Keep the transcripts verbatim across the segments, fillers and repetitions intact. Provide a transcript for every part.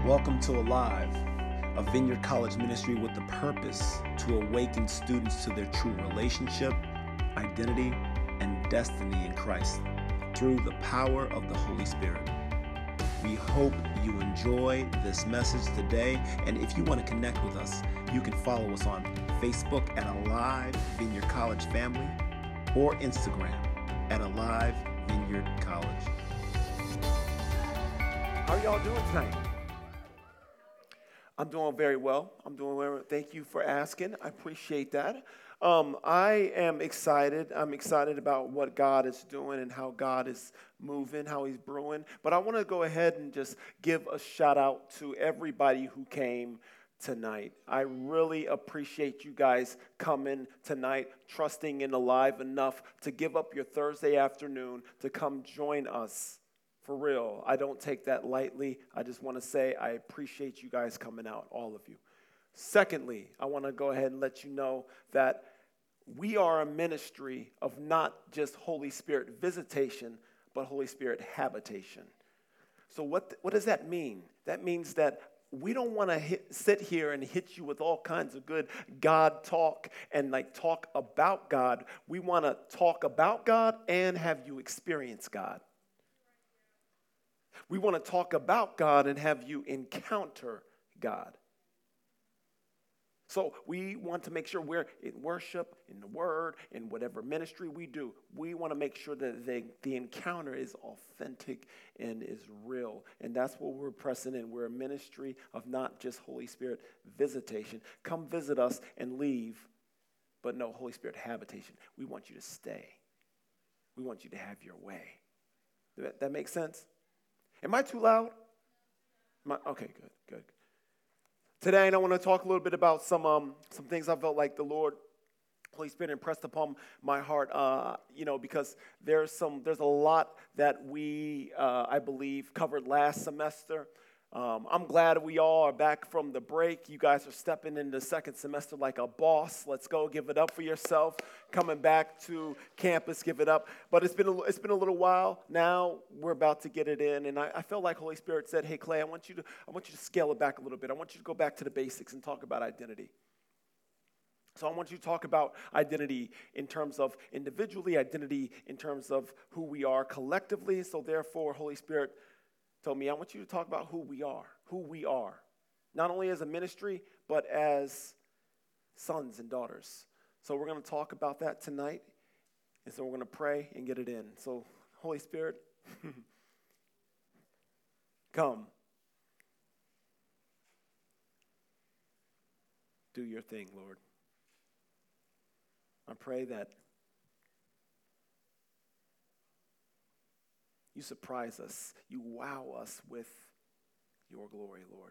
Welcome to Alive, a Vineyard College ministry with the purpose to awaken students to their true relationship, identity, and destiny in Christ through the power of the Holy Spirit. We hope you enjoy this message today, and if you want to connect with us, you can follow us on Facebook at Alive Vineyard College Family or Instagram at Alive Vineyard College. How are y'all doing tonight? I'm doing very well. I'm doing well. Thank you for asking. I appreciate that. Um, I am excited. I'm excited about what God is doing and how God is moving, how he's brewing. But I want to go ahead and just give a shout out to everybody who came tonight. I really appreciate you guys coming tonight, trusting in Alive enough to give up your Thursday afternoon to come join us. For real, I don't take that lightly. I just want to say I appreciate you guys coming out, all of you. Secondly, I want to go ahead and let you know that we are a ministry of not just Holy Spirit visitation, but Holy Spirit habitation. So what, what does that mean? That means that we don't want to sit here and hit you with all kinds of good God talk and like talk about God. We want to talk about God and have you experience God. We want to talk about God and have you encounter God. So we want to make sure we're in worship, in the word, in whatever ministry we do. We want to make sure that the, the encounter is authentic and is real. And that's what we're pressing in. We're a ministry of not just Holy Spirit visitation. Come visit us and leave, but no, Holy Spirit habitation. We want you to stay. We want you to have your way. That, that makes sense? Am I too loud? Am I, okay, good, good. Today, I want to talk a little bit about some um, some things I felt like the Lord, Holy Spirit, impressed upon my heart. Uh, you know, because there's some there's a lot that we, uh, I believe, covered last semester. Um, I'm glad we all are back from the break. You guys are stepping into the second semester like a boss. Let's go, give it up for yourself. Coming back to campus, give it up. But it's been a, it's been a little while. Now we're about to get it in, and I, I felt like Holy Spirit said, "Hey, Clay, I want you to I want you to scale it back a little bit. I want you to go back to the basics and talk about identity." So I want you to talk about identity in terms of individually, identity in terms of who we are collectively. So therefore, Holy Spirit told me, I want you to talk about who we are, who we are, not only as a ministry, but as sons and daughters. So we're going to talk about that tonight, and so we're going to pray and get it in. So, Holy Spirit, come. Do your thing, Lord. I pray that you surprise us, you wow us with your glory, Lord.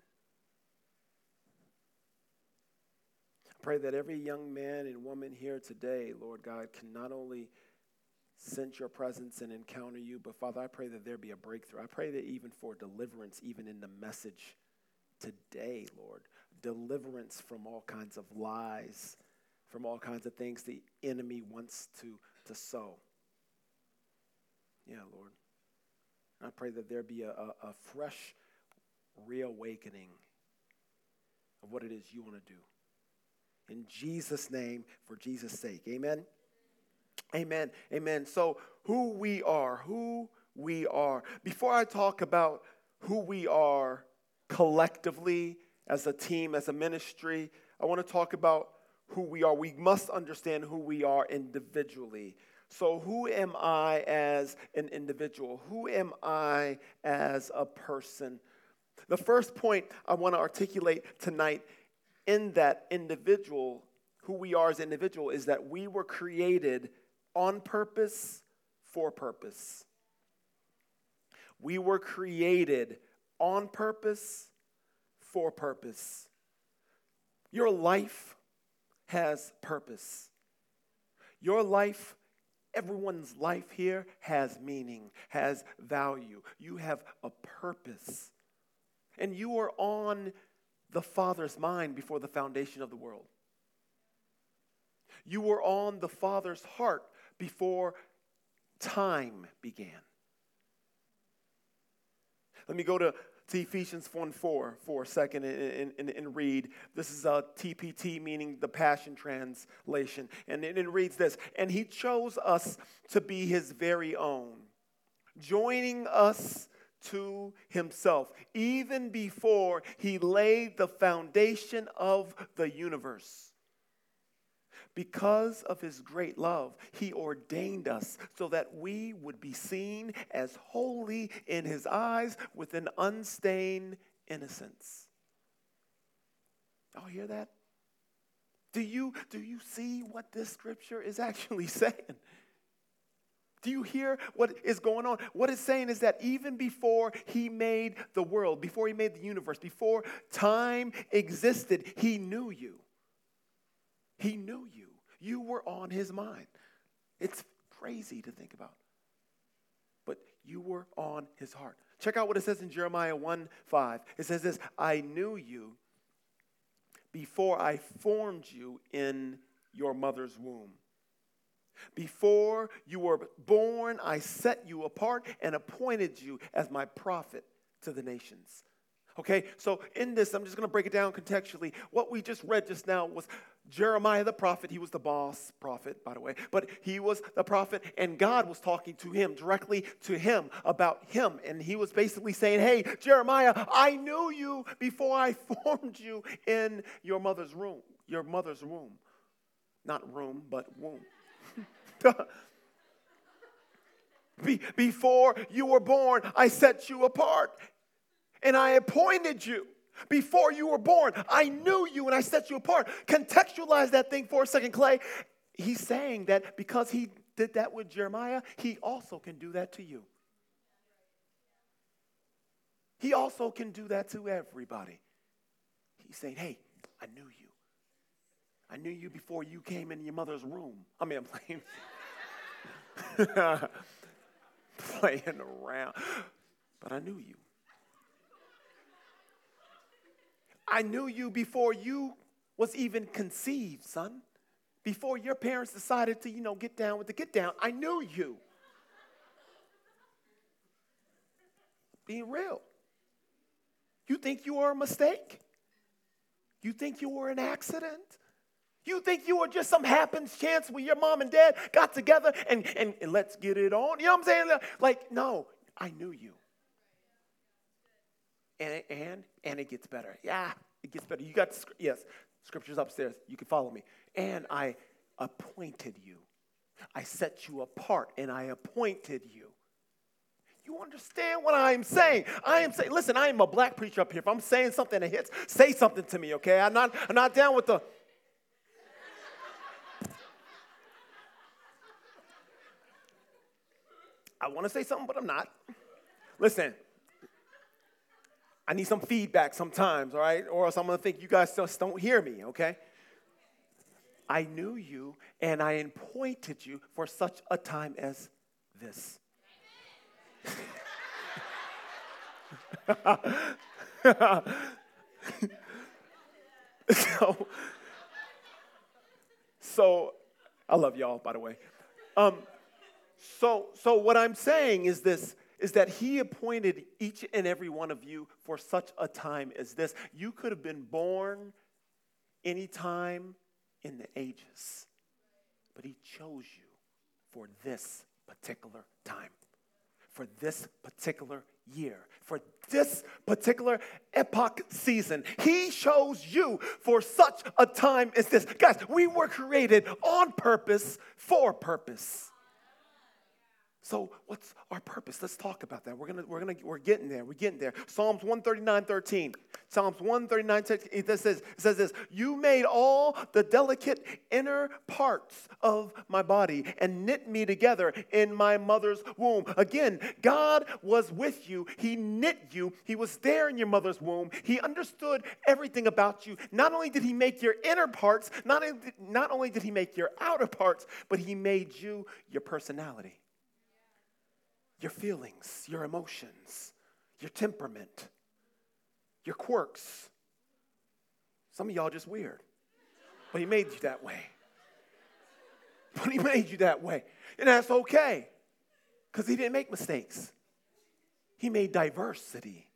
I pray that every young man and woman here today, Lord God, can not only sense your presence and encounter you, but Father, I pray that there be a breakthrough. I pray that even for deliverance, even in the message today, Lord, deliverance from all kinds of lies, from all kinds of things the enemy wants to, to sow. Yeah, Lord. I pray that there be a, a, a fresh reawakening of what it is you want to do. In Jesus' name, for Jesus' sake. Amen? Amen. Amen. So who we are, who we are. Before I talk about who we are collectively as a team, as a ministry, I want to talk about who we are. We must understand who we are individually. So who am I as an individual? Who am I as a person? The first point I want to articulate tonight in that individual, who we are as an individual, is that we were created on purpose, for purpose. We were created on purpose, for purpose. Your life has purpose. Your life Everyone's life here has meaning, has value. You have a purpose. And you are on the Father's mind before the foundation of the world. You were on the Father's heart before time began. Let me go to, to Ephesians four and four for a second and, and, and read. This is a T P T, meaning the Passion Translation. And it, it reads this: and he chose us to be his very own, joining us to himself, even before he laid the foundation of the universe. Because of his great love, he ordained us so that we would be seen as holy in his eyes with an unstained innocence. Y'all hear that? Do you, do you see what this scripture is actually saying? Do you hear what is going on? What it's saying is that even before he made the world, before he made the universe, before time existed, he knew you. He knew you. You were on his mind. It's crazy to think about. But you were on his heart. Check out what it says in Jeremiah one five. It says this: I knew you before I formed you in your mother's womb. Before you were born, I set you apart and appointed you as my prophet to the nations. Okay, so in this, I'm just going to break it down contextually. What we just read just now was Jeremiah the prophet. He was the boss prophet, by the way. But he was the prophet, and God was talking to him, directly to him, about him. And he was basically saying, hey, Jeremiah, I knew you before I formed you in your mother's womb. Your mother's womb. Not room, but womb. Be- before you were born, I set you apart. And I appointed you. Before you were born, I knew you and I set you apart. Contextualize that thing for a second, Clay. He's saying that because he did that with Jeremiah, he also can do that to you. He also can do that to everybody. He's saying, hey, I knew you. I knew you before you came in your mother's womb. I mean, I'm playing, playing around. But I knew you. I knew you before you was even conceived, son. Before your parents decided to, you know, get down with the get down, I knew you. Being real. You think you were a mistake? You think you were an accident? You think you were just some happens chance where your mom and dad got together and, and, and let's get it on? You know what I'm saying? Like, no, I knew you. And, and and it gets better. Yeah, it gets better. You got, yes, scripture's upstairs. You can follow me. And I appointed you. I set you apart and I appointed you. You understand what I'm saying? I am saying, listen, I am a black preacher up here. If I'm saying something that hits, say something to me, okay? I'm not, I'm not down with the... I want to say something, but I'm not. Listen. I need some feedback sometimes, all right? Or else I'm going to think you guys just don't hear me, okay? I knew you, and I appointed you for such a time as this. so, so, I love y'all, by the way. Um, so, so what I'm saying is this. Is that he appointed each and every one of you for such a time as this. You could have been born anytime in the ages, but he chose you for this particular time, for this particular year, for this particular epoch season. He chose you for such a time as this. Guys, we were created on purpose, for purpose. So what's our purpose? Let's talk about that. We're gonna, we're gonna, we're getting there. We're getting there. Psalms one thirty-nine, thirteen. Psalms one thirty-nine, thirteen. It says, it says this: you made all the delicate inner parts of my body and knit me together in my mother's womb. Again, God was with you. He knit you. He was there in your mother's womb. He understood everything about you. Not only did he make your inner parts, not, not only did he make your outer parts, but he made you your personality. Your feelings, your emotions, your temperament, your quirks. Some of y'all just weird. But he made you that way. But he made you that way. And that's okay. Because he didn't make mistakes. He made diversity.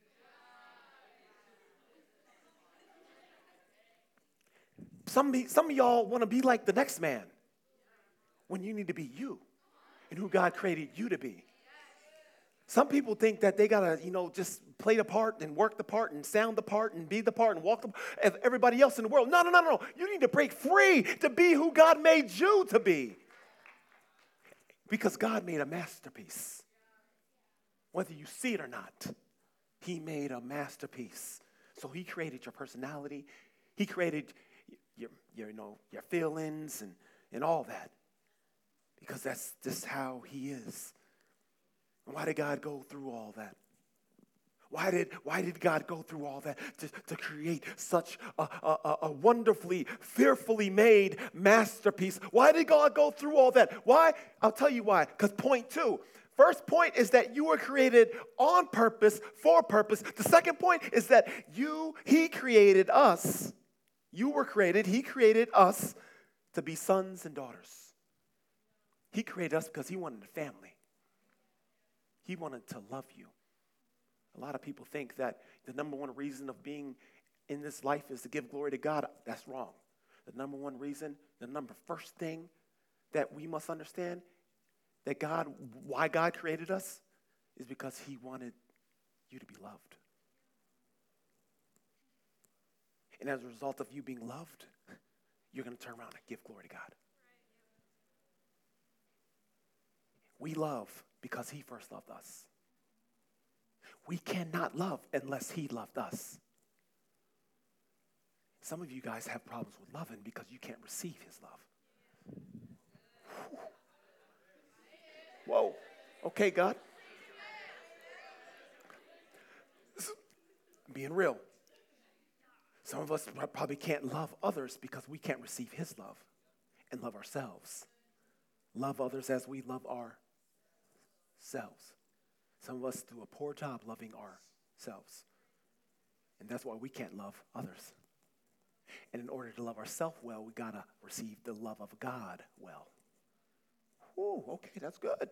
Some, some of y'all want to be like the next man when you need to be you and who God created you to be. Some people think that they got to, you know, just play the part and work the part and sound the part and be the part and walk the as everybody else in the world. No, no, no, no. You need to break free to be who God made you to be. Because God made a masterpiece. Whether you see it or not, he made a masterpiece. So he created your personality. He created your, your, you know, your feelings and, and all that. Because that's just how he is. Why did God go through all that? Why did, why did God go through all that to, to create such a, a, a wonderfully, fearfully made masterpiece? Why did God go through all that? Why? I'll tell you why. Because point two, first point is that you were created on purpose, for purpose. The second point is that you, he created us. You were created, he created us to be sons and daughters. He created us because he wanted a family. He wanted to love you. A lot of people think that the number one reason of being in this life is to give glory to God. That's wrong. The number one reason, the number first thing that we must understand that God, why God created us is because he wanted you to be loved. And as a result of you being loved, you're going to turn around and give glory to God. We love because he first loved us. We cannot love unless he loved us. Some of you guys have problems with loving because you can't receive his love. Whoa. Okay, God. I'm being real. Some of us probably can't love others because we can't receive his love and love ourselves. Love others as we love ourselves. Some of us do a poor job loving ourselves. And that's why we can't love others. And in order to love ourselves well, we got to receive the love of God well. Ooh, okay, that's good.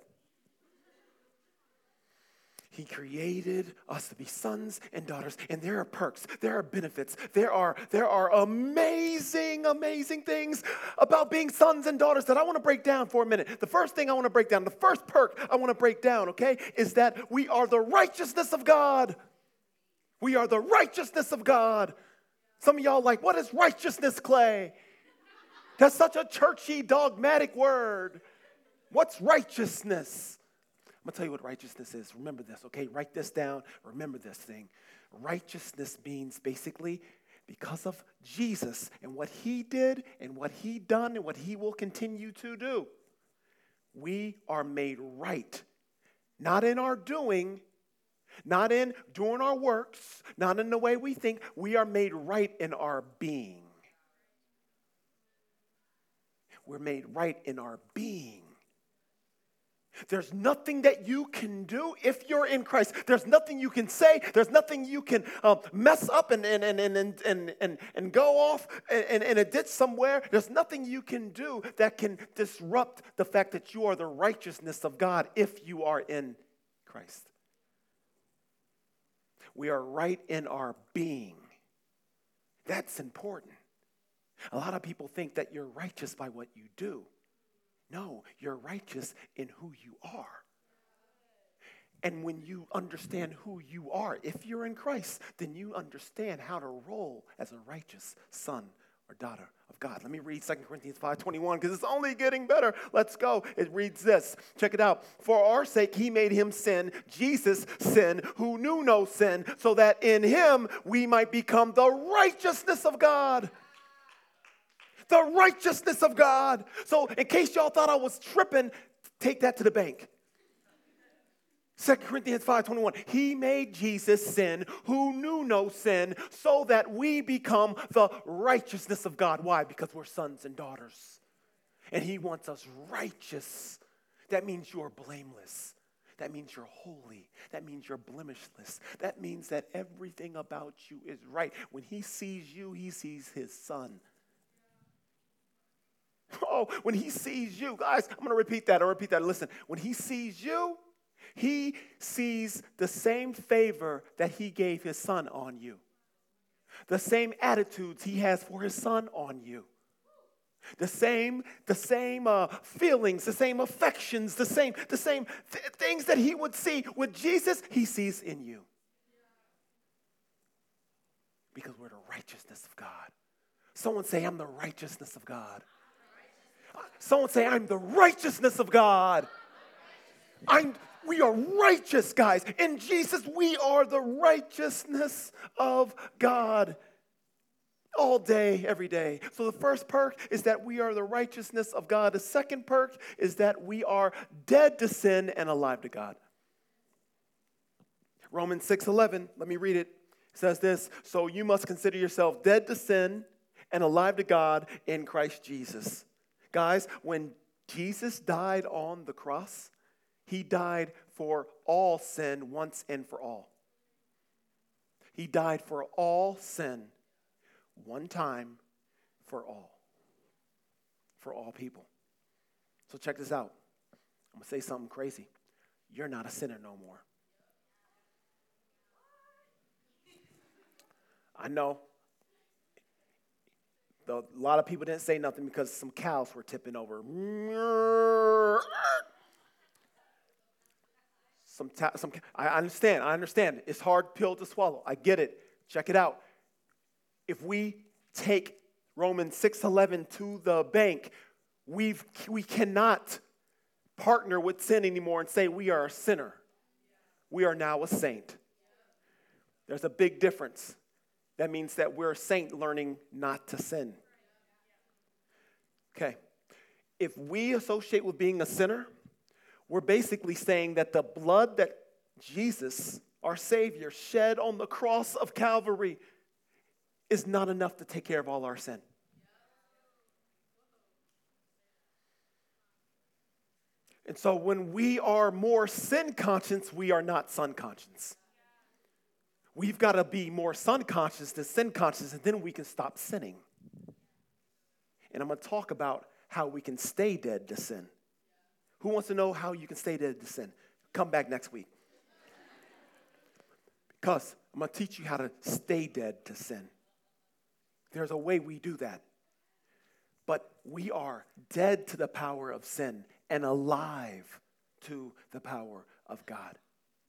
He created us to be sons and daughters, and there are perks, there are benefits, there are, there are amazing, amazing things about being sons and daughters that I want to break down for a minute. The first thing I want to break down, the first perk I want to break down, okay, is that we are the righteousness of God. We are the righteousness of God. Some of y'all like, what is righteousness, Clay? That's such a churchy, dogmatic word. What's righteousness? I'm going to tell you what righteousness is. Remember this, okay? Write this down. Remember this thing. Righteousness means basically because of Jesus and what he did and what he done and what he will continue to do. We are made right. Not in our doing, not in doing our works, not in the way we think. We are made right in our being. We're made right in our being. There's nothing that you can do if you're in Christ. There's nothing you can say. There's nothing you can uh, mess up and, and, and, and, and, and, and go off in, in a ditch somewhere. There's nothing you can do that can disrupt the fact that you are the righteousness of God if you are in Christ. We are right in our being. That's important. A lot of people think that you're righteous by what you do. No, you're righteous in who you are. And when you understand who you are, if you're in Christ, then you understand how to roll as a righteous son or daughter of God. Let me read Second Corinthians five twenty-one because it's only getting better. Let's go. It reads this. Check it out. For our sake, he made him sin, Jesus sin, who knew no sin, so that in him we might become the righteousness of God. The righteousness of God. So in case y'all thought I was tripping, take that to the bank. Second Corinthians five twenty-one. He made Jesus sin who knew no sin so that we become the righteousness of God. Why? Because we're sons and daughters. And he wants us righteous. That means you're blameless. That means you're holy. That means you're blemishless. That means that everything about you is right. When he sees you, he sees his son. Oh, when he sees you, guys, I'm going to repeat that. I'll repeat that. Listen, when he sees you, He sees the same favor that he gave his son on you. The same attitudes he has for his son on you. The same, the same uh, feelings, the same affections, the same, the same th- things that he would see with Jesus, he sees in you. Because we're the righteousness of God. Someone say, I'm the righteousness of God. Someone say, I'm the righteousness of God. I'm, we are righteous, guys. In Jesus, we are the righteousness of God. All day, every day. So the first perk is that we are the righteousness of God. The second perk is that we are dead to sin and alive to God. Romans six eleven, let me read it. It says this, so you must consider yourself dead to sin and alive to God in Christ Jesus. Guys, when Jesus died on the cross, he died for all sin once and for all. He died for all sin. One time for all. For all people. So check this out. I'm going to say something crazy. You're not a sinner no more. I know. Though a lot of people didn't say nothing because some cows were tipping over. Some, ta- some. I understand. I understand. It's a hard pill to swallow. I get it. Check it out. If we take Romans six eleven to the bank, we've, we cannot partner with sin anymore and say we are a sinner. We are now a saint. There's a big difference. That means that we're a saint learning not to sin. Okay. If we associate with being a sinner, we're basically saying that the blood that Jesus, our Savior, shed on the cross of Calvary is not enough to take care of all our sin. And so when we are more sin conscious, we are not son conscious. We've got to be more son conscious than sin conscious, and then we can stop sinning. And I'm going to talk about how we can stay dead to sin. Who wants to know how you can stay dead to sin? Come back next week. Because I'm going to teach you how to stay dead to sin. There's a way we do that. But we are dead to the power of sin and alive to the power of God.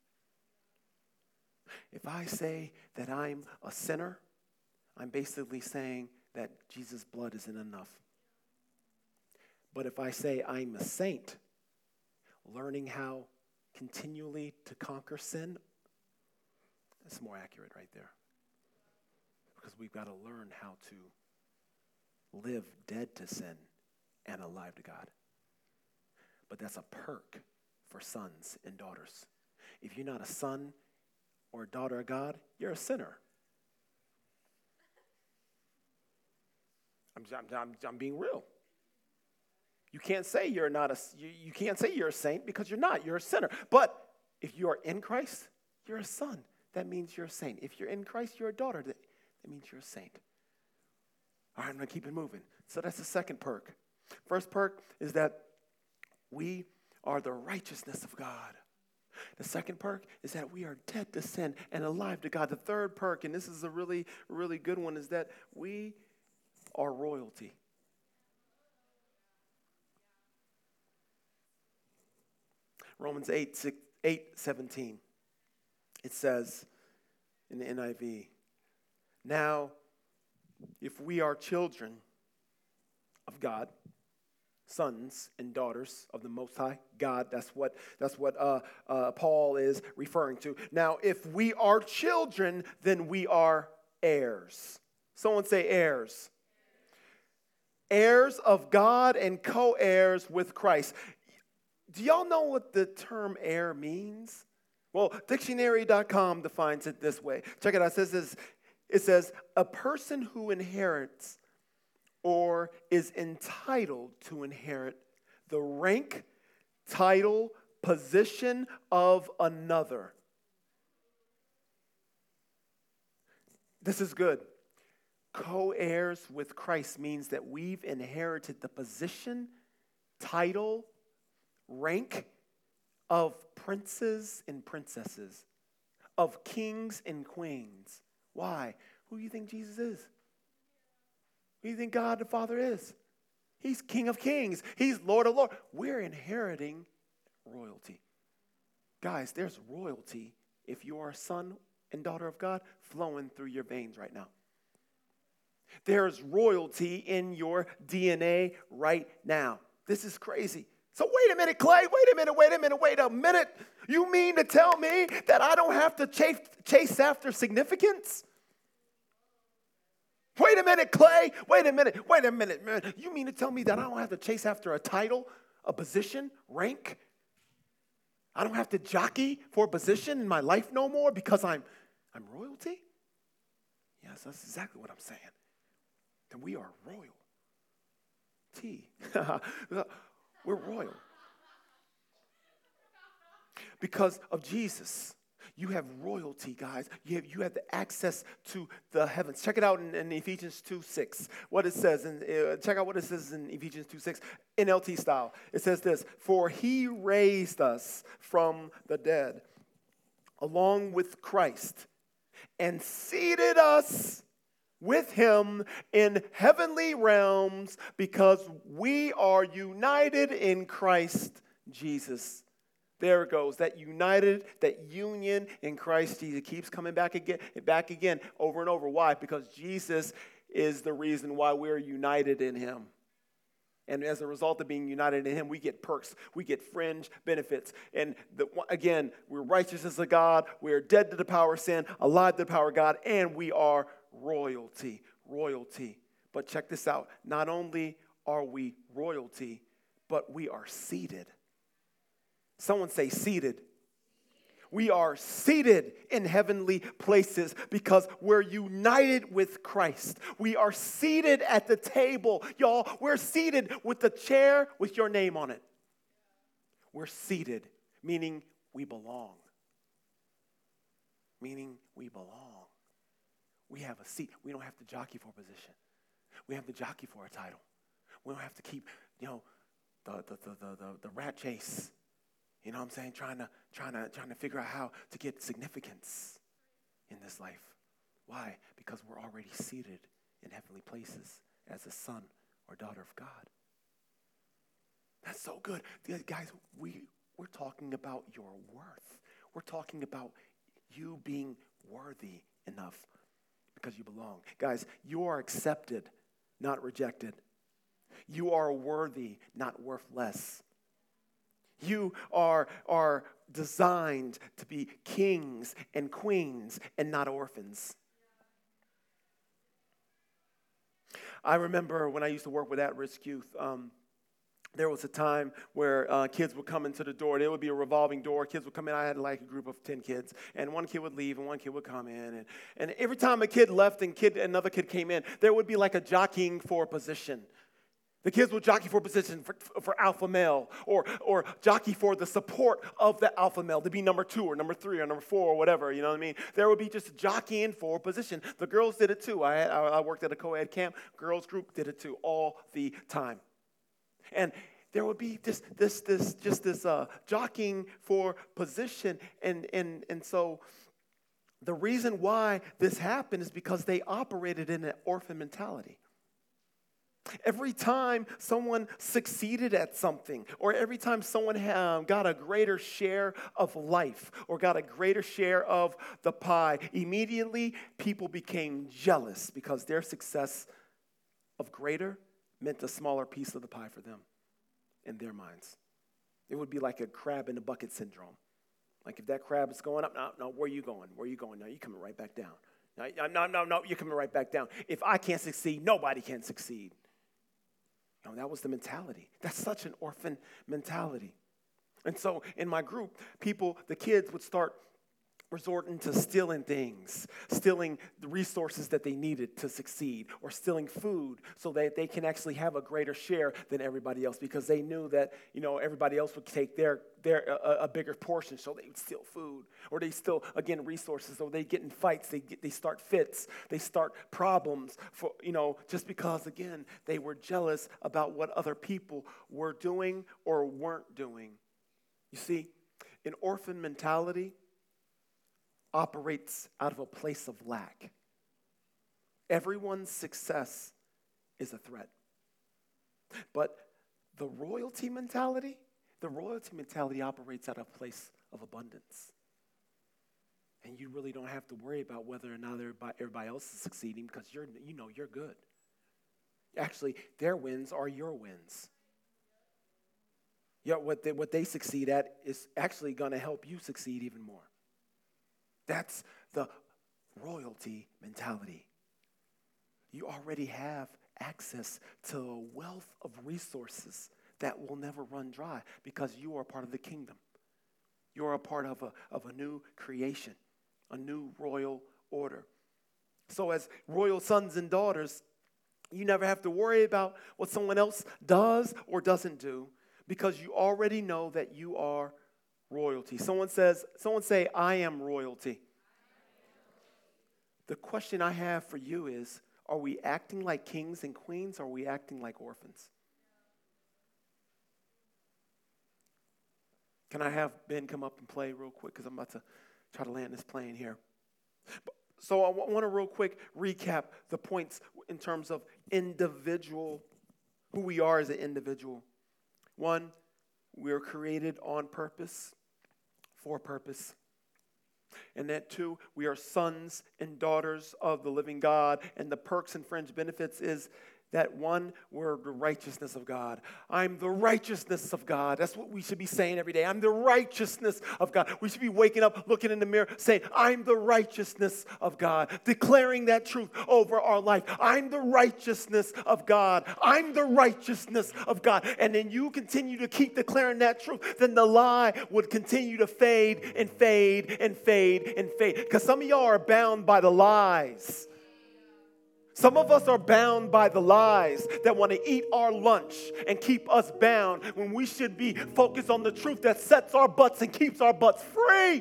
If I say that I'm a sinner, I'm basically saying that Jesus' blood isn't enough. But if I say I'm a saint, learning how continually to conquer sin, that's more accurate right there. Because we've got to learn how to live dead to sin and alive to God. But that's a perk for sons and daughters. If you're not a son or a daughter of God, you're a sinner. I'm, I'm, I'm, I'm being real. You can't say you're not a, you, you can't say you're a saint because you're not. You're a sinner. But if you are in Christ, you're a son. That means you're a saint. If you're in Christ, you're a daughter. That, that means you're a saint. All right, I'm going to keep it moving. So that's the second perk. First perk is that we are the righteousness of God. The second perk is that we are dead to sin and alive to God. The third perk, and this is a really, really good one, is that we are royalty. Romans eight, six, eight seventeen. It says in the N I V, now, if we are children of God, sons and daughters of the Most High God, that's what that's what uh, uh, Paul is referring to. Now, if we are children, then we are heirs. Someone say heirs. Heirs of God and co-heirs with Christ. Do y'all know what the term heir means? Well, dictionary dot com defines it this way. Check it out. It says, this, it says a person who inherits or is entitled to inherit the rank, title, position of another. This is good. Co-heirs with Christ means that we've inherited the position, title, rank of princes and princesses, of kings and queens. Why? Who do you think Jesus is? Who do you think God the Father is? He's King of Kings. He's Lord of Lords. We're inheriting royalty. Guys, there's royalty if you are a son and daughter of God flowing through your veins right now. There's royalty in your D N A right now. This is crazy. So wait a minute, Clay. Wait a minute, wait a minute, wait a minute. You mean to tell me that I don't have to chase, chase after significance? Wait a minute, Clay. Wait a minute. Wait a minute, man. You mean to tell me that I don't have to chase after a title, a position, rank? I don't have to jockey for a position in my life no more because I'm, I'm royalty? Yes, that's exactly what I'm saying. Then we are royalty. We're royal. Because of Jesus, you have royalty, guys. You have, you have the access to the heavens. Check it out in, in Ephesians two six. What it says. In, uh, check out what it says in Ephesians two six, N L T style. It says this, for he raised us from the dead along with Christ and seated us with him in heavenly realms because we are united in Christ Jesus. There it goes. That united, that union in Christ Jesus keeps coming back again, back again, over and over. Why? Because Jesus is the reason why we're united in him. And as a result of being united in him, we get perks. We get fringe benefits. And the, again, we're righteousness of God. We're dead to the power of sin, alive to the power of God, and we are royalty. Royalty. But check this out. Not only are we royalty, but we are seated. Someone say seated. We are seated in heavenly places because we're united with Christ. We are seated at the table. Y'all, we're seated with the chair with your name on it. We're seated, meaning we belong. Meaning we belong. We have a seat. We don't have to jockey for a position. We have to jockey for a title. We don't have to keep, you know, the the the the, the, the rat chase. You know what I'm saying? Trying to, trying to, trying to figure out how to get significance in this life. Why? Because we're already seated in heavenly places as a son or daughter of God. That's so good. Guys, we, we're talking about your worth. We're talking about you being worthy enough because you belong. Guys, you are accepted, not rejected. You are worthy, not worth less. You are, are designed to be kings and queens and not orphans. I remember when I used to work with at-risk youth, um, there was a time where uh, kids would come into the door. There would be a revolving door. Kids would come in. I had like a group of ten kids, and one kid would leave, and one kid would come in. And, and every time a kid left and kid another kid came in, there would be like a jockeying for a position. The kids would jockey for position for, for alpha male or, or jockey for the support of the alpha male to be number two or number three or number four or whatever, you know what I mean? There would be just jockeying for position. The girls did it too. I, had, I worked at a co-ed camp. Girls group did it too all the time. And there would be this, this, this, just this uh, jockeying for position. And, and, and so the reason why this happened is because they operated in an orphan mentality. Every time someone succeeded at something, or every time someone um, got a greater share of life, or got a greater share of the pie, immediately people became jealous because their success of greater meant a smaller piece of the pie for them in their minds. It would be like a crab in the bucket syndrome. Like if that crab is going up, no, no, where are you going? Where are you going? No, you're coming right back down. No, no, no, no, you're coming right back down. If I can't succeed, nobody can succeed. No, that was the mentality. That's such an orphan mentality. And so in my group, people, the kids would start resorting to stealing things, stealing the resources that they needed to succeed, or stealing food so that they can actually have a greater share than everybody else because they knew that, you know, everybody else would take their, their a, a bigger portion, so they would steal food. Or they steal, again, resources, so they get in fights, they get, they start fits, they start problems, for you know, just because, again, they were jealous about what other people were doing or weren't doing. You see, An orphan mentality operates out of a place of lack. Everyone's success is a threat. But the royalty mentality, the royalty mentality operates out of a place of abundance. And you really don't have to worry about whether or not everybody, everybody else is succeeding because you're, you know you're good. Actually, their wins are your wins. Yeah, what they, what they succeed at is actually going to help you succeed even more. That's the royalty mentality. You already have access to a wealth of resources that will never run dry because you are part of the kingdom. You are a part of a, of a new creation, a new royal order. So as royal sons and daughters, you never have to worry about what someone else does or doesn't do because you already know that you are royalty. Someone says, someone say, I am royalty. The question I have for you is, are we acting like kings and queens or are we acting like orphans? Can I have Ben come up and play real quick because I'm about to try to land this plane here. So I want to real quick recap the points in terms of individual, who we are as an individual. One, we are created on purpose, for purpose. And that two, we are sons and daughters of the living God. And the perks and fringe benefits is that one, we're the righteousness of God. I'm the righteousness of God. That's what we should be saying every day. I'm the righteousness of God. We should be waking up, looking in the mirror, saying, I'm the righteousness of God. Declaring that truth over our life. I'm the righteousness of God. I'm the righteousness of God. And then you continue to keep declaring that truth, then the lie would continue to fade and fade and fade and fade. Because some of y'all are bound by the lies. Some of us are bound by the lies that want to eat our lunch and keep us bound when we should be focused on the truth that sets our butts and keeps our butts free.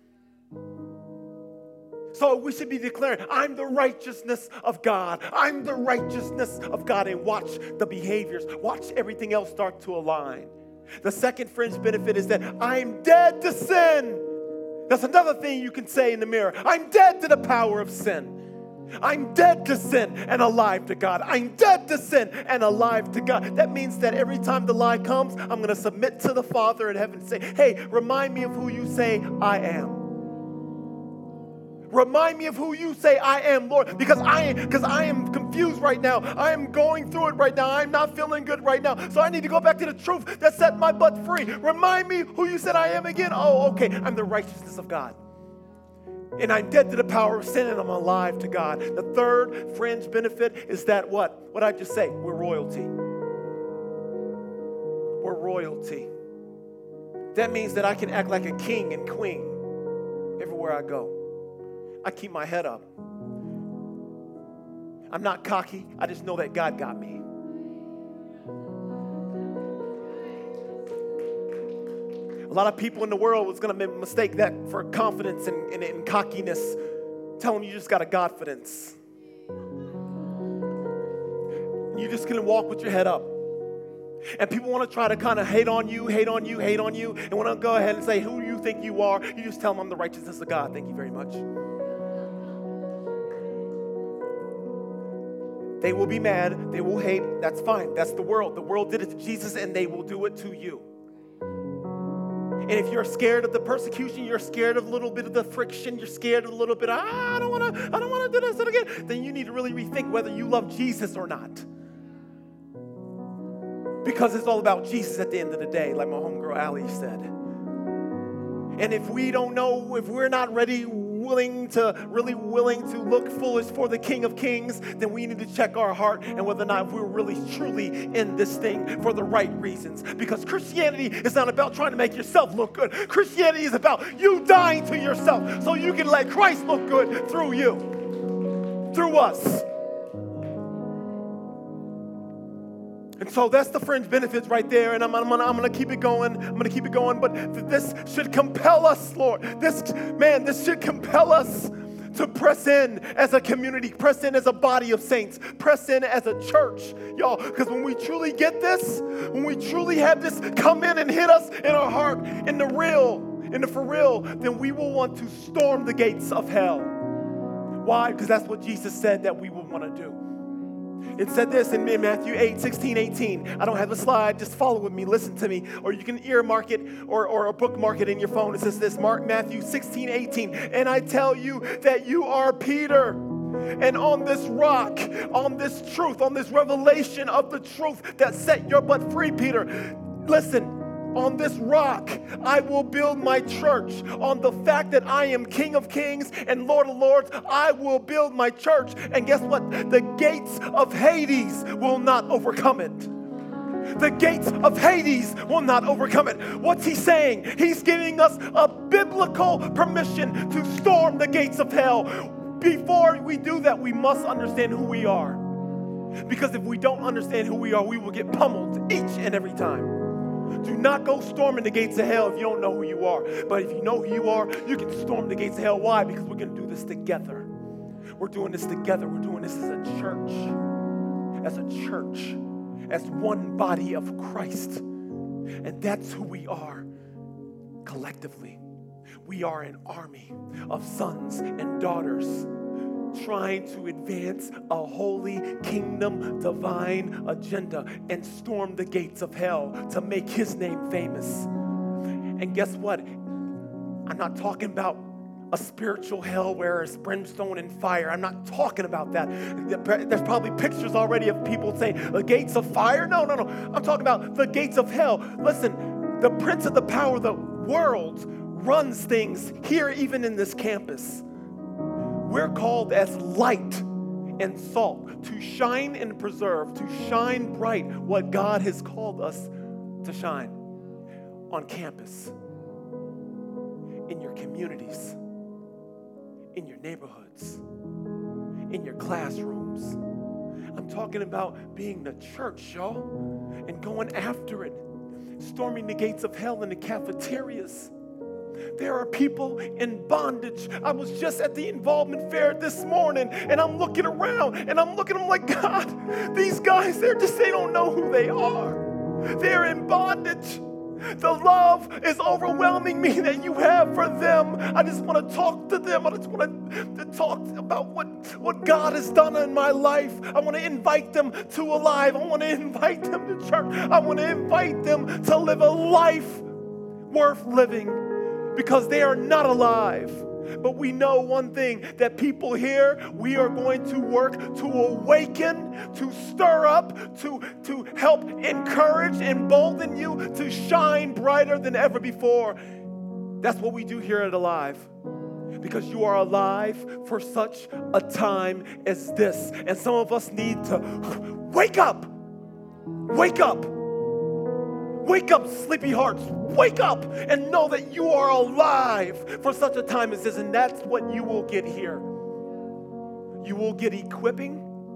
So we should be declaring, I'm the righteousness of God. I'm the righteousness of God. And watch the behaviors. Watch everything else start to align. The second fringe benefit is that I'm dead to sin. That's another thing you can say in the mirror. I'm dead to the power of sin. I'm dead to sin and alive to God. I'm dead to sin and alive to God. That means that every time the lie comes, I'm going to submit to the Father in heaven and say, hey, remind me of who you say I am. Remind me of who you say I am, Lord, because I, because I am confused right now. I am going through it right now. I'm not feeling good right now. So I need to go back to the truth that set my butt free. Remind me who you said I am again. Oh, okay. I'm the righteousness of God. And I'm dead to the power of sin and I'm alive to God. The third fringe benefit is that what? What did I just say? We're royalty. We're royalty. That means that I can act like a king and queen everywhere I go. I keep my head up. I'm not cocky. I just know that God got me. A lot of people in the world was going to mistake that for confidence and, and, and cockiness. Tell them you just got a Godfidence. You're just going to walk with your head up. And people want to try to kind of hate on you, hate on you, hate on you. And want to go ahead and say who you think you are. You just tell them I'm the righteousness of God. Thank you very much. They will be mad. They will hate. That's fine. That's the world. The world did it to Jesus and they will do it to you. And if you're scared of the persecution, you're scared of a little bit of the friction, you're scared of a little bit, of, ah, I don't want to, I don't want to do this again, then you need to really rethink whether you love Jesus or not. Because it's all about Jesus at the end of the day, like my homegirl Allie said. And if we don't know, if we're not ready, willing to, really willing to look foolish for the King of Kings, then we need to check our heart and whether or not we're really truly in this thing for the right reasons. Because Christianity is not about trying to make yourself look good. Christianity is about you dying to yourself so you can let Christ look good through you, through us. And so that's the fringe benefits right there. And I'm, I'm gonna, I'm gonna keep it going. I'm gonna keep it going. But th- this should compel us, Lord. This, man, this should compel us to press in as a community, press in as a body of saints, press in as a church, y'all. Because when we truly get this, when we truly have this come in and hit us in our heart, in the real, and if for real, then we will want to storm the gates of hell. Why? Because that's what Jesus said that we will want to do. It said this in Matthew eight, sixteen, eighteen. I don't have a slide. Just follow with me. Listen to me. Or you can earmark it or, or a bookmark it in your phone. It says this, Mark, Matthew sixteen, eighteen. And I tell you that you are Peter. And on this rock, on this truth, on this revelation of the truth that set your butt free, Peter, listen. On this rock, I will build my church. On the fact that I am King of Kings and Lord of Lords, I will build my church. And guess what? The gates of Hades will not overcome it. The gates of Hades will not overcome it. What's he saying? He's giving us a biblical permission to storm the gates of hell. Before we do that, we must understand who we are. Because if we don't understand who we are, we will get pummeled each and every time. Do not go storming the gates of hell if you don't know who you are. But if you know who you are, you can storm the gates of hell. Why? Because we're going to do this together. We're doing this together. We're doing this as a church. As a church. As one body of Christ. And that's who we are collectively. We are an army of sons and daughters trying to advance a holy kingdom divine agenda and storm the gates of hell to make his name famous. And guess what? I'm not talking about a spiritual hell where it's brimstone and fire. I'm not talking about that. There's probably pictures already of people saying, the gates of fire? No, no, no. I'm talking about the gates of hell. Listen, the prince of the power of the world runs things here, even in this campus. We're called as light and salt to shine and preserve, to shine bright what God has called us to shine on campus, in your communities, in your neighborhoods, in your classrooms. I'm talking about being the church, y'all, and going after it, storming the gates of hell in the cafeterias. There are people in bondage. I was just at the involvement fair this morning, and I'm looking around, and I'm looking, I'm like, God, these guys, they're just, they don't know who they are. They're in bondage. The love is overwhelming me that you have for them. I just want to talk to them. I just want to talk about what, what God has done in my life. I want to invite them to Alive. I want to invite them to church. I want to invite them to live a life worth living. Because they are not alive. But we know one thing, that people here, we are going to work to awaken, to stir up, to, to help encourage, embolden you to shine brighter than ever before. That's what we do here at Alive. Because you are alive for such a time as this. And some of us need to wake up. Wake up. Wake up, sleepy hearts. Wake up and know that you are alive for such a time as this. And that's what you will get here. You will get equipping.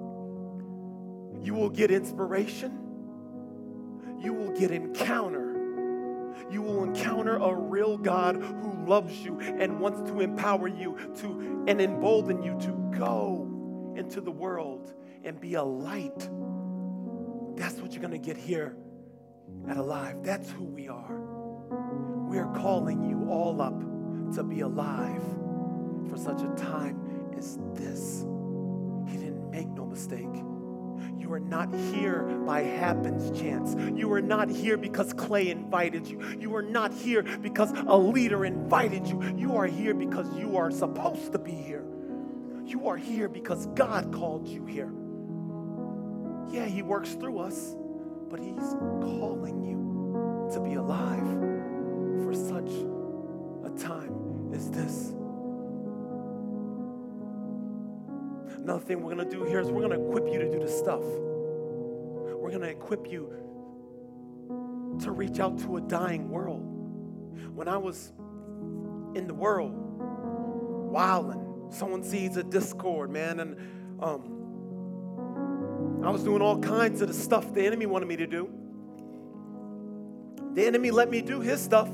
You will get inspiration. You will get encounter. You will encounter a real God who loves you and wants to empower you to and embolden you to go into the world and be a light. That's what you're going to get here at Alive. That's who we are. We are calling you all up to be alive for such a time as this. He didn't make no mistake. You are not here by happenstance. You are not here because Clay invited you. You are not here because a leader invited you. You are here because you are supposed to be here. You are here because God called you here. Yeah, he works through us, but he's calling you to be alive for such a time as this. Another thing we're going to do here is we're going to equip you to do this stuff. We're going to equip you to reach out to a dying world. When I was in the world, wilding, sowing seeds of discord, man, and um, I was doing all kinds of the stuff the enemy wanted me to do. The enemy let me do his stuff.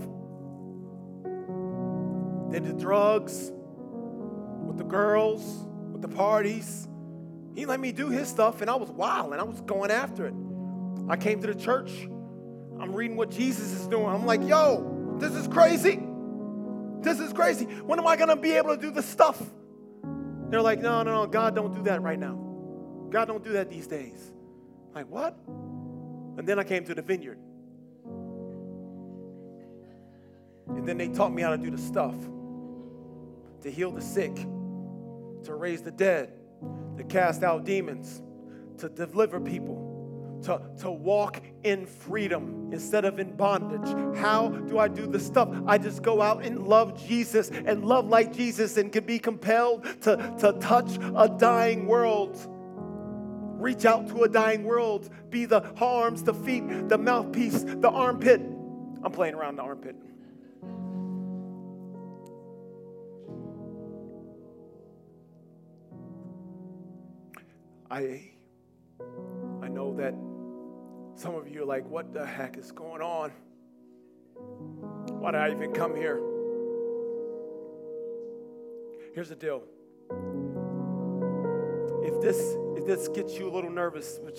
Did the drugs, with the girls, with the parties. He let me do his stuff, and I was wild, and I was going after it. I came to the church. I'm reading what Jesus is doing. I'm like, yo, this is crazy. This is crazy. When am I going to be able to do the stuff? They're like, no, no, no, God don't do that right now. God don't do that these days. Like, what? And then I came to the vineyard. And then they taught me how to do the stuff. To heal the sick. To raise the dead. To cast out demons. To deliver people. To, to walk in freedom instead of in bondage. How do I do the stuff? I just go out and love Jesus and love like Jesus and can be compelled to, to touch a dying world. Reach out to a dying world. Be the arms, the feet, the mouthpiece, the armpit. I'm playing around the armpit. I, I know that some of you are like, what the heck is going on? Why did I even come here? Here's the deal. If this, if this gets you a little nervous, which,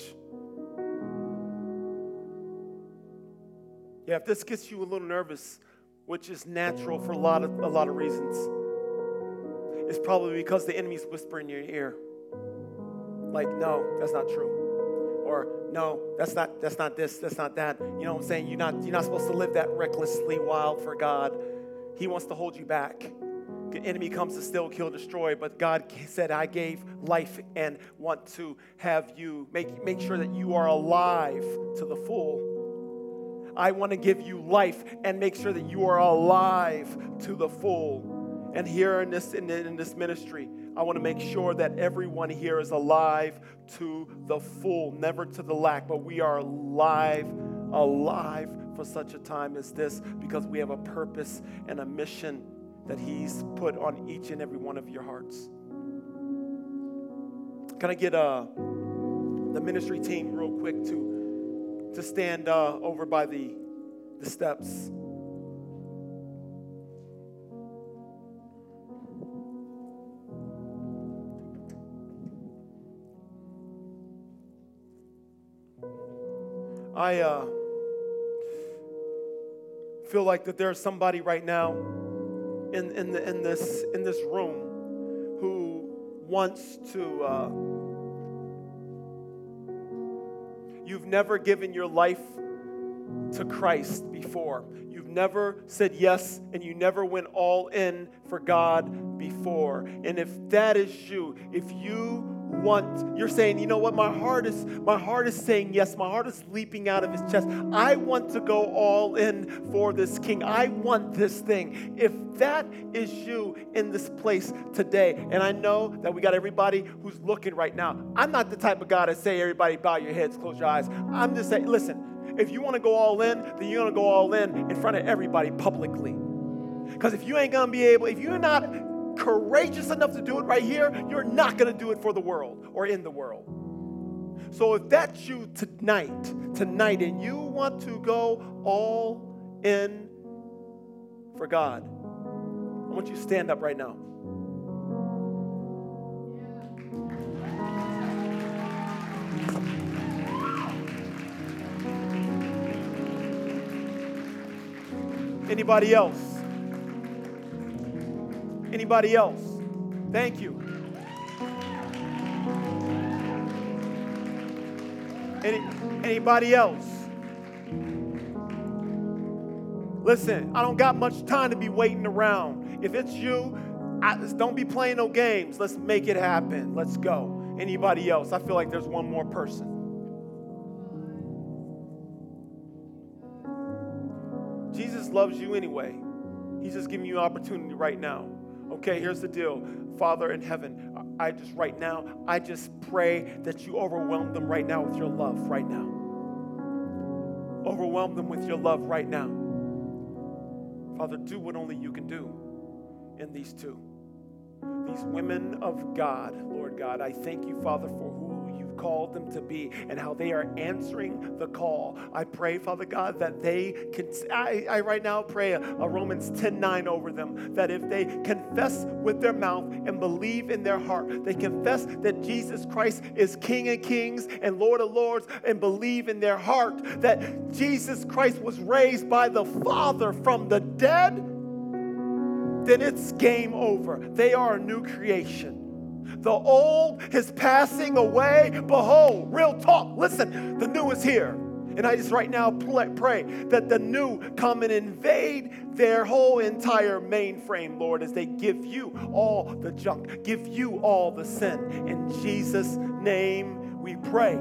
yeah, if this gets you a little nervous, which is natural for a lot of, a lot of reasons, it's probably because the enemy's whispering in your ear. Like, no, that's not true. Or, no, that's not that's not this, that's not that. You know what I'm saying? You're not, you're not supposed to live that recklessly wild for God. He wants to hold you back. The enemy comes to steal, kill, destroy, but God said, I gave life and want to have you, make, make sure that you are alive to the full. I want to give you life and make sure that you are alive to the full. And here in this, in, in this ministry, I want to make sure that everyone here is alive to the full, never to the lack, but we are alive, alive for such a time as this because we have a purpose and a mission that He's put on each and every one of your hearts. Can I get uh, the ministry team real quick to, to stand uh, over by the, the steps? I uh, feel like that there's somebody right now in in, the, in this in this room who wants to. Uh, you've never given your life to Christ before. You've never said yes, and you never went all in for God before. And if that is you, if you want, you're saying, you know what, my heart is my heart is saying yes, my heart is leaping out of his chest. I want to go all in for this King. I want this thing. If that is you in this place today, and I know that we got everybody who's looking right now. I'm not the type of guy to say, everybody bow your heads, close your eyes. I'm just saying, listen, if you want to go all in, then you're going to go all in in front of everybody publicly. Because if you ain't going to be able, if you're not courageous enough to do it right here, you're not going to do it for the world or in the world. So if that's you tonight, tonight, and you want to go all in for God, I want you to stand up right now. Anybody else? Anybody else? Thank you. Any, anybody else? Listen, I don't got much time to be waiting around. If it's you, I, don't be playing no games. Let's make it happen. Let's go. Anybody else? I feel like there's one more person. Jesus loves you anyway. He's just giving you an opportunity right now. Okay, here's the deal. Father in heaven, I just right now, I just pray that you overwhelm them right now with your love right now. Overwhelm them with your love right now. Father, do what only you can do in these two. These women of God, Lord God, I thank you, Father, for who you've called them to be and how they are answering the call. I pray, Father God, that they can, I, I right now pray a, a Romans ten nine over them, that if they confess with their mouth and believe in their heart, they confess that Jesus Christ is King of Kings and Lord of Lords, and believe in their heart that Jesus Christ was raised by the Father from the dead, then it's game over. They are a new creation. The old is passing away. Behold, real talk. Listen, the new is here. And I just right now pray that the new come and invade their whole entire mainframe, Lord, as they give you all the junk, give you all the sin. In Jesus' name we pray.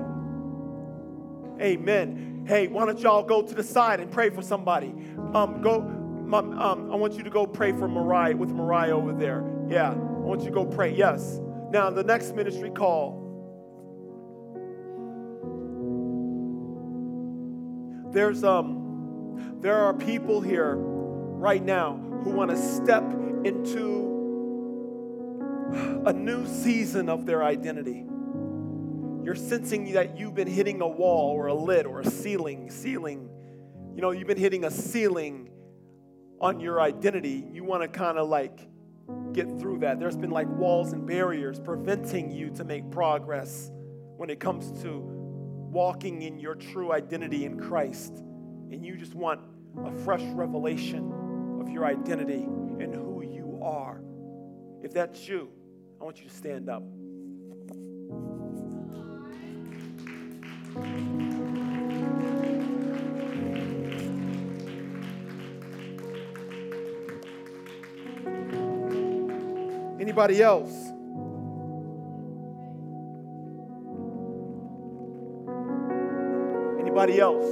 Amen. Hey, why don't y'all go to the side and pray for somebody? Um, go. Um, I want you to go pray for Mariah, with Mariah over there. Yeah, I want you to go pray. Yes. Now, the next ministry call. There's um, there are people here right now who want to step into a new season of their identity. You're sensing that you've been hitting a wall or a lid or a ceiling, ceiling. You know, you've been hitting a ceiling on your identity. You want to kind of like get through that. There's been like walls and barriers preventing you to make progress when it comes to walking in your true identity in Christ. And you just want a fresh revelation of your identity and who you are. If that's you, I want you to stand up. Anybody else? Anybody else?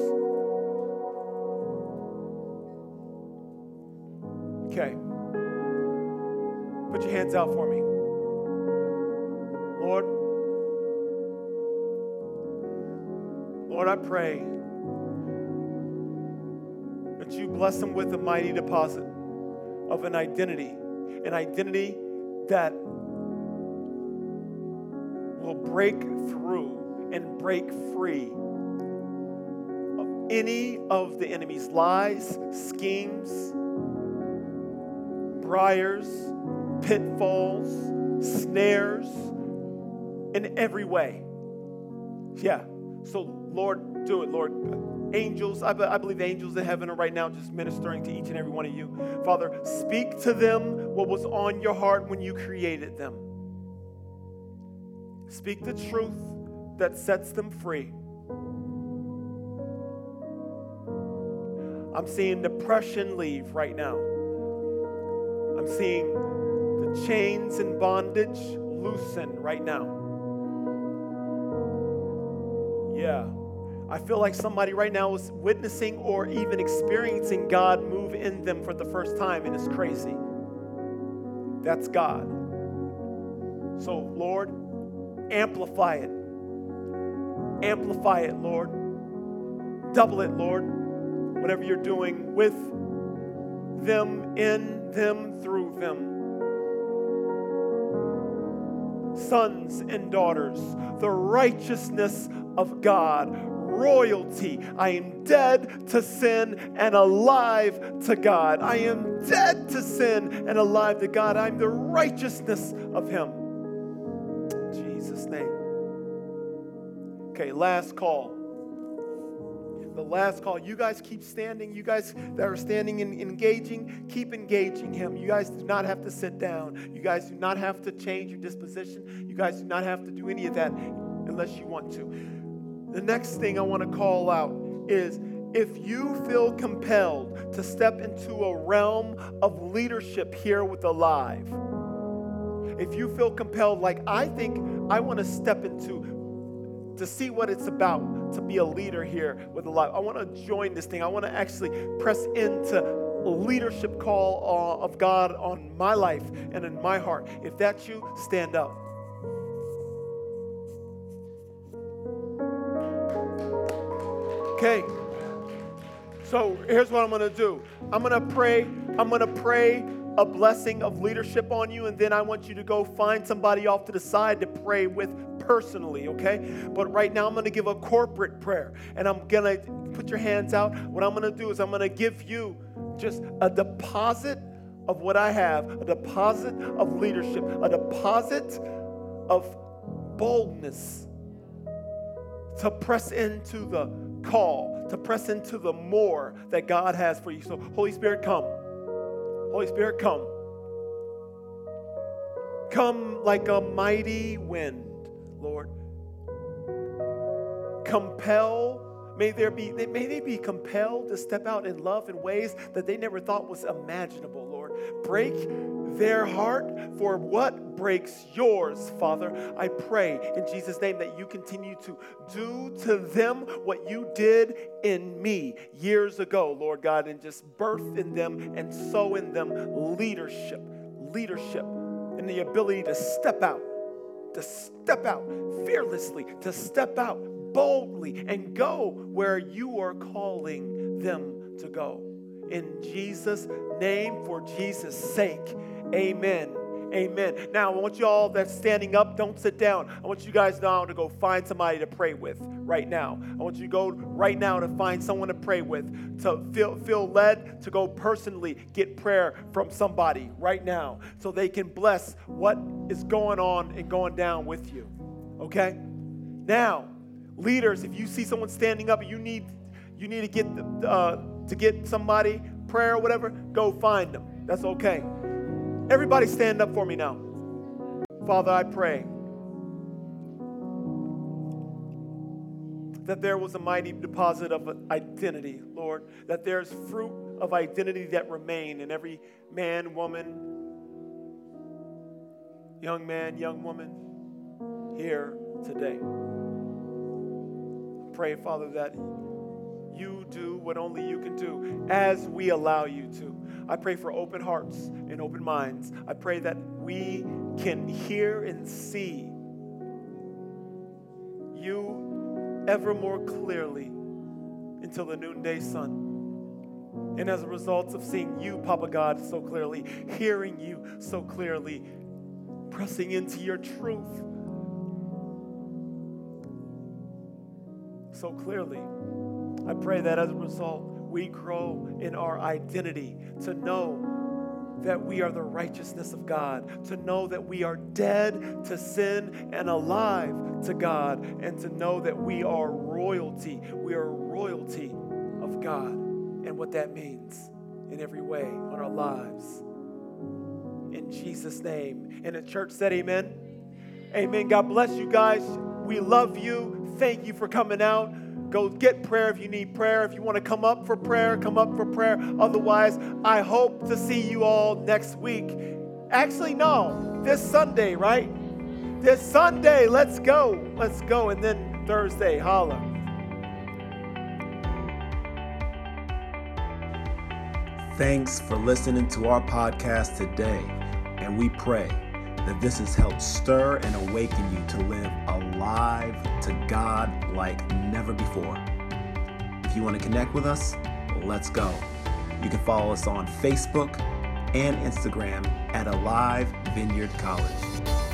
Okay. Put your hands out for me. Lord, Lord, I pray that you bless them with a mighty deposit of an identity, an identity that will break through and break free of any of the enemy's lies, schemes, briars, pitfalls, snares, in every way. Yeah. So, Lord, do it, Lord. Angels, I, be, I believe the angels in heaven are right now just ministering to each and every one of you. Father, speak to them what was on your heart when you created them. Speak the truth that sets them free. I'm seeing depression leave right now. I'm seeing the chains and bondage loosen right now. Yeah. I feel like somebody right now is witnessing or even experiencing God move in them for the first time, and it's crazy. That's God. So, Lord, amplify it. Amplify it, Lord. Double it, Lord. Whatever you're doing with them, in them, through them. Sons and daughters, the righteousness of God, royalty. I am dead to sin and alive to God. I am dead to sin and alive to God. I'm the righteousness of Him. In Jesus' name. Okay, last call. The last call. You guys keep standing. You guys that are standing and engaging, keep engaging Him. You guys do not have to sit down. You guys do not have to change your disposition. You guys do not have to do any of that unless you want to. The next thing I want to call out is if you feel compelled to step into a realm of leadership here with Alive, if you feel compelled, like I think I want to step into, to see what it's about, to be a leader here with Alive. I want to join this thing. I want to actually press into a leadership call uh, of God on my life and in my heart. If that's you, stand up. Okay, so here's what I'm going to do. I'm going to pray. I'm going to pray a blessing of leadership on you, and then I want you to go find somebody off to the side to pray with personally, okay? But right now I'm going to give a corporate prayer, and I'm going to put your hands out. What I'm going to do is I'm going to give you just a deposit of what I have, a deposit of leadership, a deposit of boldness to press into the call, to press into the more that God has for you. So Holy Spirit, come. Holy Spirit, come. Come like a mighty wind, Lord. Compel, may there be, may they be compelled to step out in love in ways that they never thought was imaginable, Lord. Break their heart for what breaks yours, Father. I pray in Jesus' name that you continue to do to them what you did in me years ago, Lord God, and just birth in them and sow in them leadership, leadership, and the ability to step out, to step out fearlessly, to step out boldly and go where you are calling them to go. In Jesus' name, for Jesus' sake, amen. Amen. Now, I want you all that's standing up, don't sit down. I want you guys now to go find somebody to pray with right now. I want you to go right now to find someone to pray with, to feel, feel led to go personally get prayer from somebody right now so they can bless what is going on and going down with you. Okay? Now, leaders, if you see someone standing up and you need you need to get the, uh, to get somebody prayer or whatever, go find them. That's okay. Everybody stand up for me now. Father, I pray that there was a mighty deposit of identity, Lord, that there's fruit of identity that remain in every man, woman, young man, young woman here today. Pray, Father, that you do what only you can do as we allow you to. I pray for open hearts and open minds. I pray that we can hear and see you ever more clearly until the noonday sun. And as a result of seeing you, Papa God, so clearly, hearing you so clearly, pressing into your truth so clearly, I pray that as a result, we grow in our identity to know that we are the righteousness of God, to know that we are dead to sin and alive to God, and to know that we are royalty. We are royalty of God, and what that means in every way on our lives. In Jesus' name. And the church said amen. Amen. God bless you guys. We love you. Thank you for coming out. Go get prayer if you need prayer. If you want to come up for prayer, come up for prayer. Otherwise, I hope to see you all next week. Actually, no, this Sunday, right? This Sunday, let's go. Let's go. And then Thursday, holla. Thanks for listening to our podcast today. And we pray that this has helped stir and awaken you to live alive to God like never before. If you want to connect with us, let's go. You can follow us on Facebook and Instagram at Alive Vineyard College.